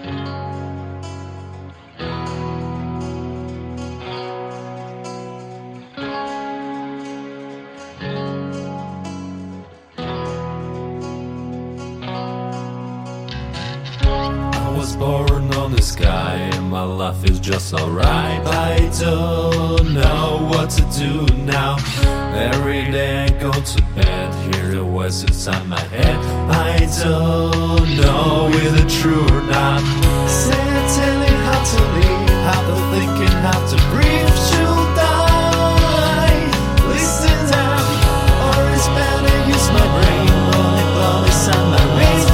I was born on the sky and my life is just alright. I don't know what to do now. Every day I go to bed, hear the voice inside my head. I don't know if it's true or not. Telling how to live, how to think and how to breathe. Should I listen down, or is better use my brain? Only blow inside my veins.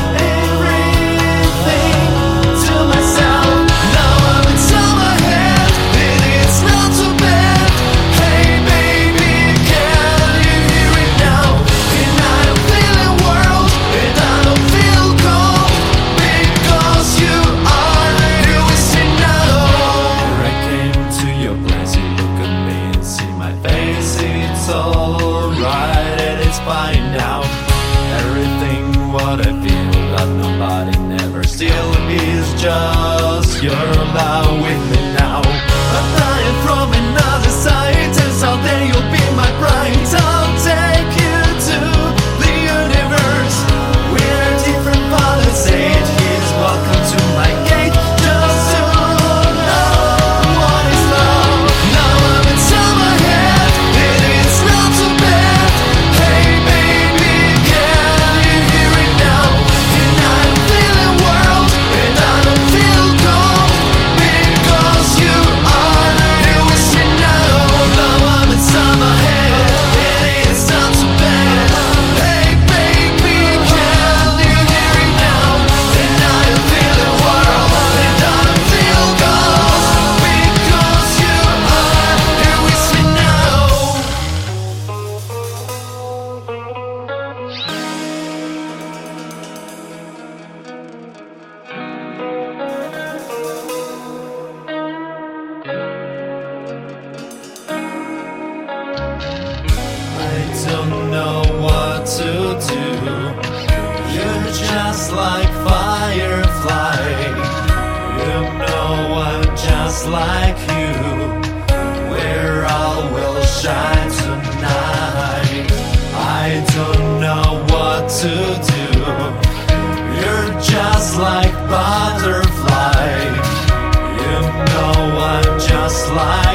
What I feel that nobody never steal is just your love with me now. But I am from another side, and someday you'll be my bride. I'll take you to the universe. We're different policies. He's welcome to my gate. Just to know what is love. Now I'm inside my head, and it's not too bad. Hey baby, can you hear it now? And I'm feeling world, and I don't feel cold, because you are here with me now. Now I'm inside my head, and it's not too bad. Hey baby, can you hear it now? And I'm feeling world, and I don't feel cold, because you are here with me now. I don't know what to do. You're just like firefly. You know I'm just like you. Where all will shine tonight. I don't know what to do. You're just like butterfly. You know I'm just like